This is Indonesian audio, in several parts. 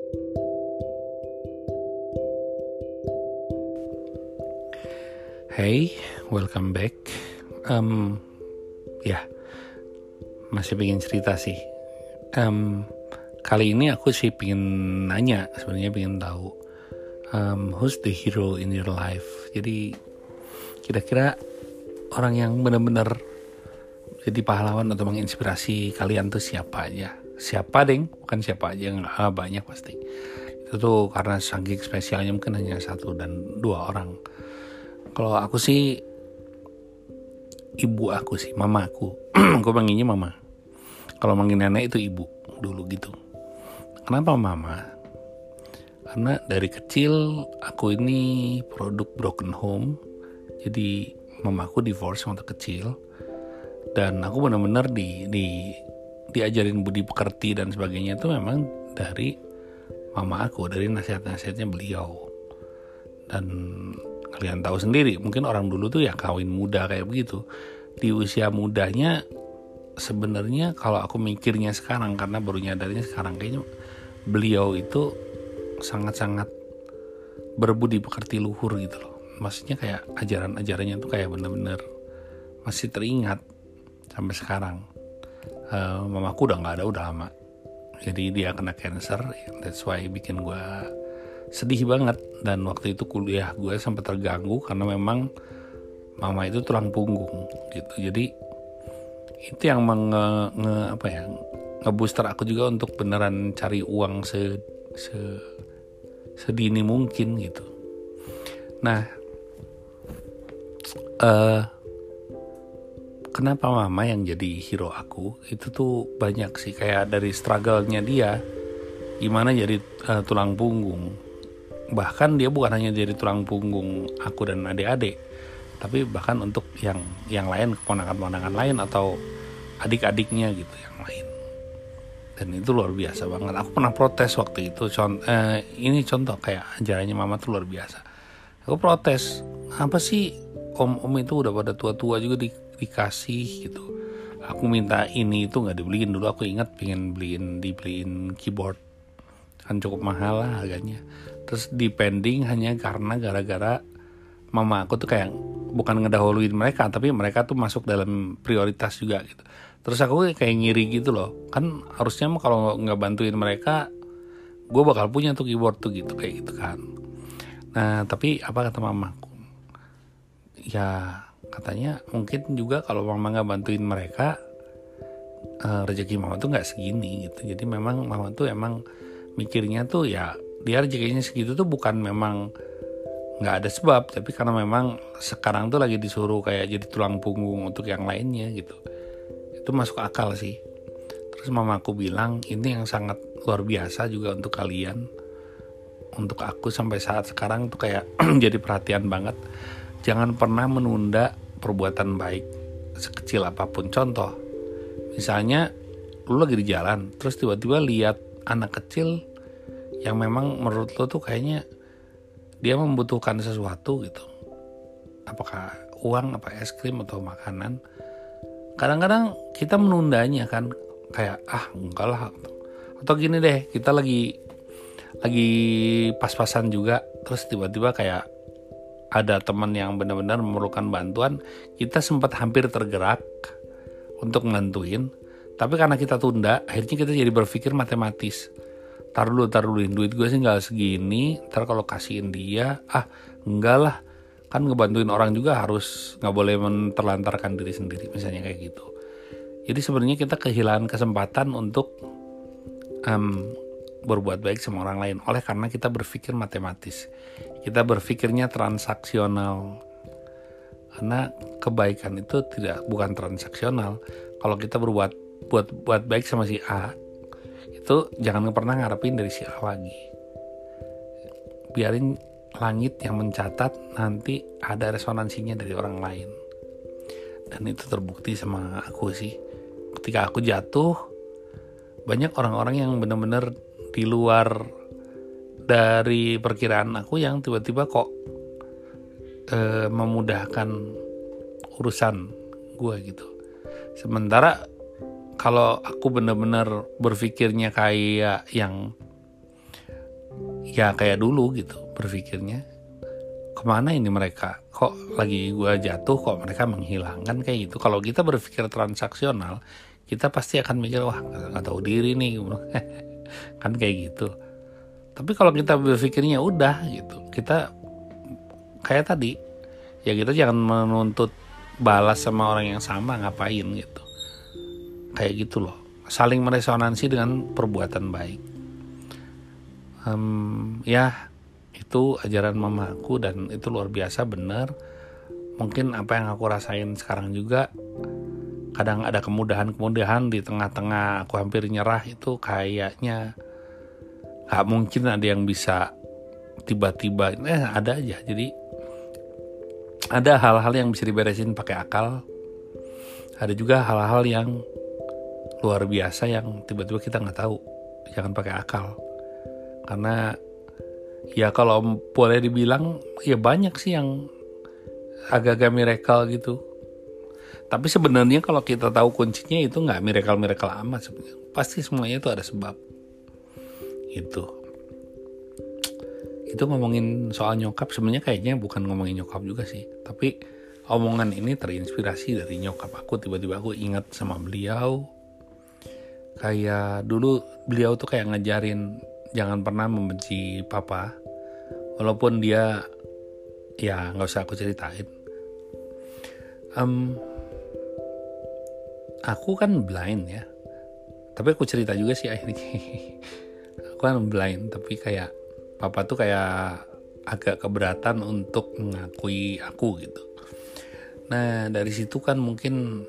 Hey, welcome back. Ya, masih pengen cerita sih. Kali ini aku sih pengen nanya, sebenarnya pengen tahu who's the hero in your life. Jadi kira-kira orang yang benar-benar jadi pahlawan atau menginspirasi kalian tuh siapa aja? Siapa deng? Bukan siapa aja, nggak banyak pasti. Itu tuh karena saking spesialnya mungkin hanya 1 dan 2 orang. Kalau aku sih ibu aku sih, mama aku. Aku panggilnya mama. Kalau manggil nenek itu ibu dulu gitu. Kenapa mama? Karena dari kecil aku ini produk broken home. Jadi mama aku divorce waktu kecil. Dan aku benar-benar diajarin budi pekerti dan sebagainya itu memang dari mama aku, dari nasihat-nasihatnya beliau. Dan kalian tahu sendiri, mungkin orang dulu tuh ya kawin muda kayak begitu. Di usia mudanya sebenarnya kalau aku mikirnya sekarang, karena baru nyadarnya sekarang, kayaknya beliau itu sangat-sangat berbudi pekerti luhur gitu loh. Maksudnya kayak ajaran-ajarannya tuh kayak bener-bener masih teringat sampai sekarang. Mamaku udah gak ada, udah lama. Jadi dia kena cancer, that's why bikin gue sedih banget. Dan waktu itu kuliah gue sampai terganggu karena memang mama itu tulang punggung gitu. Jadi itu yang ngebooster aku juga untuk beneran cari uang sedini mungkin gitu. Nah, kenapa mama yang jadi hero aku? Itu tuh banyak sih, kayak dari struggle-nya dia gimana jadi tulang punggung. Bahkan dia bukan hanya jadi tulang punggung aku dan adik-adik, tapi bahkan untuk yang lain, keponakan-keponakan lain atau adik-adiknya gitu yang lain. Dan itu luar biasa banget. Aku pernah protes waktu itu. Ini contoh kayak ajarannya mama tuh luar biasa. Aku protes, apa sih om itu udah pada tua-tua juga dikasih gitu. Aku minta ini itu nggak dibeliin. Dulu aku ingat pengen dibeliin keyboard, kan cukup mahal lah harganya. Terus dipending hanya karena gara-gara mama aku tuh kayak bukan ngedahuluin mereka, tapi mereka tuh masuk dalam prioritas juga gitu. Terus aku kayak ngiri gitu loh. Kan harusnya kalau nggak bantuin mereka, gue bakal punya tuh keyboard tuh gitu, kayak gitu kan. Nah tapi apa kata mamaku? Ya katanya mungkin juga kalau mama nggak bantuin mereka, rezeki mama tuh nggak segini gitu. Jadi memang mama tuh emang mikirnya tuh ya dia rezekinya segitu tuh bukan memang nggak ada sebab, tapi karena memang sekarang tuh lagi disuruh kayak jadi tulang punggung untuk yang lainnya gitu. Itu masuk akal sih. Terus mamaku bilang ini yang sangat luar biasa juga untuk kalian, untuk aku sampai saat sekarang tuh kayak jadi perhatian banget. Jangan pernah menunda perbuatan baik sekecil apapun. Contoh, misalnya lu lagi di jalan, terus tiba-tiba lihat anak kecil yang memang menurut lo tuh kayaknya dia membutuhkan sesuatu gitu. Apakah uang, apa es krim atau makanan. Kadang-kadang kita menundanya kan, kayak enggak lah. Atau gini deh, kita lagi pas-pasan juga, terus tiba-tiba kayak ada teman yang benar-benar memerlukan bantuan, kita sempat hampir tergerak untuk ngebantuin, tapi karena kita tunda, akhirnya kita jadi berpikir matematis. Taruh dulu, duit gue sih gak segini, ntar kalau kasihin dia, enggak lah, kan ngebantuin orang juga harus gak boleh menterlantarkan diri sendiri, misalnya kayak gitu. Jadi sebenarnya kita kehilangan kesempatan untuk berbuat baik sama orang lain, oleh karena kita berpikir matematis, kita berpikirnya transaksional. Karena kebaikan itu bukan transaksional. Kalau kita buat baik sama si A, itu jangan pernah ngarepin dari si A lagi. Biarin langit yang mencatat, nanti ada resonansinya dari orang lain. Dan itu terbukti sama aku sih. Ketika aku jatuh, banyak orang-orang yang benar-benar di luar dari perkiraan aku yang tiba-tiba kok memudahkan urusan gue gitu. Sementara kalau aku benar-benar berpikirnya kayak yang ya kayak dulu gitu berpikirnya, kemana ini mereka, kok lagi gue jatuh kok mereka menghilang, kan kayak gitu. Kalau kita berpikir transaksional, kita pasti akan mikir wah nggak tahu diri nih kan kayak gitu. Tapi kalau kita berpikirnya udah gitu, kita kayak tadi ya, kita jangan menuntut balas sama orang yang sama, ngapain gitu, kayak gitu loh. Saling meresonansi dengan perbuatan baik. Ya itu ajaran mamaku dan itu luar biasa, bener. Mungkin apa yang aku rasain sekarang juga, kadang ada kemudahan di tengah-tengah aku hampir nyerah, itu kayaknya gak mungkin ada yang bisa tiba-tiba, ada aja. Jadi ada hal-hal yang bisa diberesin pakai akal, ada juga hal-hal yang luar biasa yang tiba-tiba kita gak tahu, jangan pakai akal. Karena ya kalau boleh dibilang ya banyak sih yang agak-agak miracle gitu. Tapi sebenarnya kalau kita tahu kuncinya itu nggak miracle amat sebenarnya. Pasti semuanya itu ada sebab. Itu ngomongin soal nyokap, sebenarnya kayaknya bukan ngomongin nyokap juga sih. Tapi omongan ini terinspirasi dari nyokap aku. Tiba-tiba aku ingat sama beliau. Kayak dulu beliau tuh kayak ngajarin jangan pernah membenci papa, walaupun dia ya nggak usah aku ceritain. Aku kan blind ya, tapi aku cerita juga sih akhirnya. Aku kan blind, tapi kayak papa tuh kayak agak keberatan untuk mengakui aku gitu. Nah dari situ kan mungkin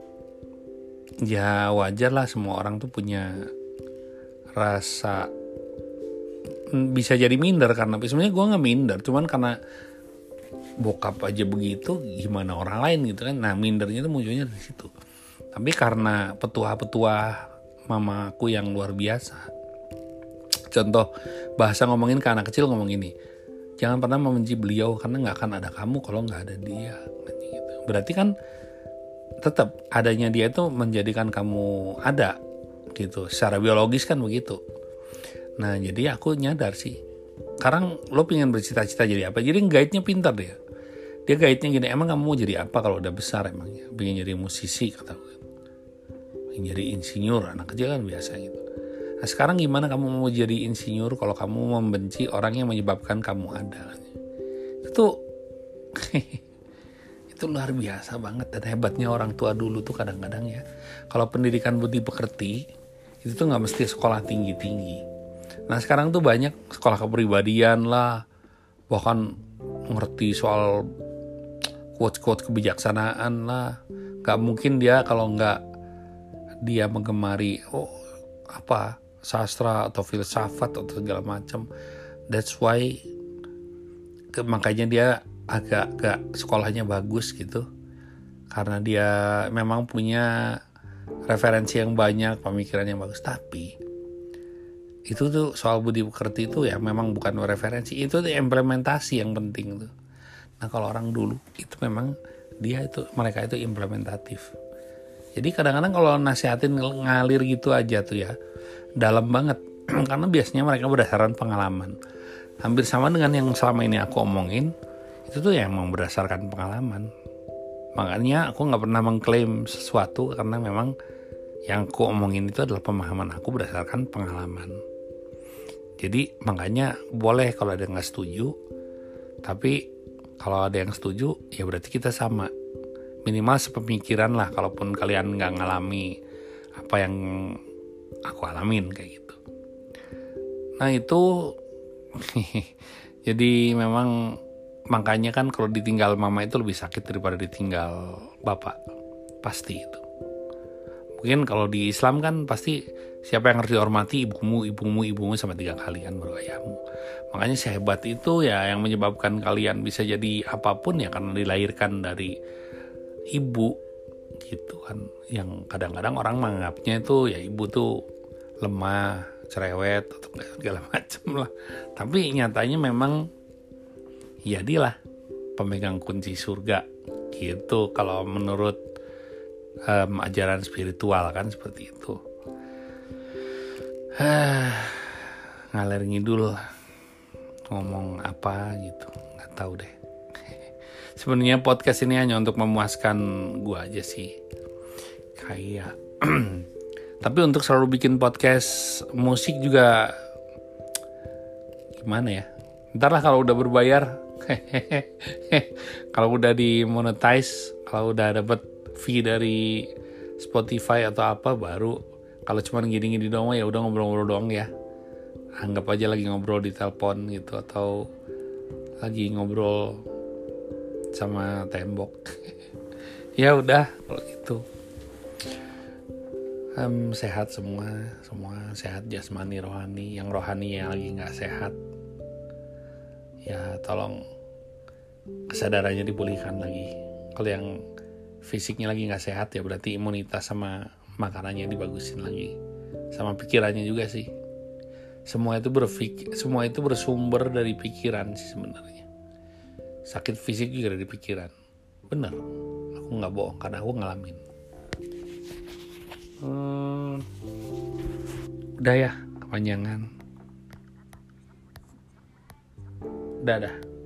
ya wajar lah, semua orang tuh punya rasa bisa jadi minder, karena sebenarnya gue nggak minder, cuman karena bokap aja begitu, gimana orang lain gitu kan. Nah mindernya tuh munculnya dari situ. Tapi karena petuah-petuah mamaku yang luar biasa, contoh bahasa ngomongin ke anak kecil ngomong gini, jangan pernah membenci beliau karena nggak akan ada kamu kalau nggak ada dia gitu. Berarti kan tetap adanya dia itu menjadikan kamu ada gitu, secara biologis kan begitu. Nah jadi aku nyadar sih, sekarang lo pengen bercita-cita jadi apa, jadi guide-nya pintar dia guide-nya gini, emang kamu mau jadi apa kalau udah besar, emangnya pengen jadi musisi kata gue, pengen jadi insinyur, anak kecil kan biasa gitu. Nah sekarang gimana kamu mau jadi insinyur kalau kamu membenci orang yang menyebabkan kamu ada. Itu itu luar biasa banget. Dan hebatnya orang tua dulu tuh kadang-kadang ya, kalau pendidikan budi pekerti itu tuh gak mesti sekolah tinggi-tinggi. Nah sekarang tuh banyak sekolah kepribadian lah, bahkan ngerti soal quote-quote kebijaksanaan lah. Gak mungkin dia kalau gak dia menggemari sastra atau filsafat atau segala macam. That's why makanya dia agak sekolahnya bagus gitu, karena dia memang punya referensi yang banyak, pemikiran yang bagus. Tapi itu tuh soal budi pekerti itu ya memang bukan referensi, itu tuh implementasi yang penting tuh. Nah kalau orang dulu itu memang mereka itu implementatif. Jadi kadang-kadang kalau nasihatin ngalir gitu aja tuh ya dalam banget, karena biasanya mereka berdasarkan pengalaman. Hampir sama dengan yang selama ini aku omongin, itu tuh ya emang berdasarkan pengalaman. Makanya aku gak pernah mengklaim sesuatu, karena memang yang aku omongin itu adalah pemahaman aku berdasarkan pengalaman. Jadi makanya boleh kalau ada yang gak setuju, tapi kalau ada yang setuju ya berarti kita sama, minimal sepemikiran lah, kalaupun kalian gak ngalami apa yang aku alamin kayak gitu. Nah itu jadi memang makanya kan kalau ditinggal mama itu lebih sakit daripada ditinggal bapak, pasti itu. Mungkin kalau di Islam kan pasti siapa yang harus dihormati, ibumu sampai 3 kali kan baru ayahmu. Makanya sehebat itu ya, yang menyebabkan kalian bisa jadi apapun ya karena dilahirkan dari ibu gitu kan. Yang kadang-kadang orang menganggapnya itu ya ibu tuh lemah, cerewet atau segala macam lah. Tapi nyatanya memang ya dialah pemegang kunci surga gitu kalau menurut ajaran spiritual kan seperti itu. Ngalir ngidul. ngomong apa gitu, nggak tahu deh. Sebenarnya podcast ini hanya untuk memuaskan gue aja sih, kayak tapi untuk selalu bikin podcast musik juga gimana ya, ntar lah kalau udah berbayar kalau udah di monetize, kalau udah dapet fee dari Spotify atau apa, baru. Kalau cuman gini-gini doang ya udah ngobrol-ngobrol doang ya, anggap aja lagi ngobrol di telepon gitu, atau lagi ngobrol sama tembok. Ya udah kalau gitu. Sehat semua sehat jasmani rohani. Yang rohani yang lagi nggak sehat ya tolong kesadarannya dipulihkan lagi. Kalau yang fisiknya lagi nggak sehat ya berarti imunitas sama makanannya dibagusin lagi, sama pikirannya juga sih. Semua itu bersumber dari pikiran sih sebenarnya. Sakit fisik juga dari pikiran, bener, aku nggak bohong karena aku ngalamin. Udah ya, kepanjangan. Dadah.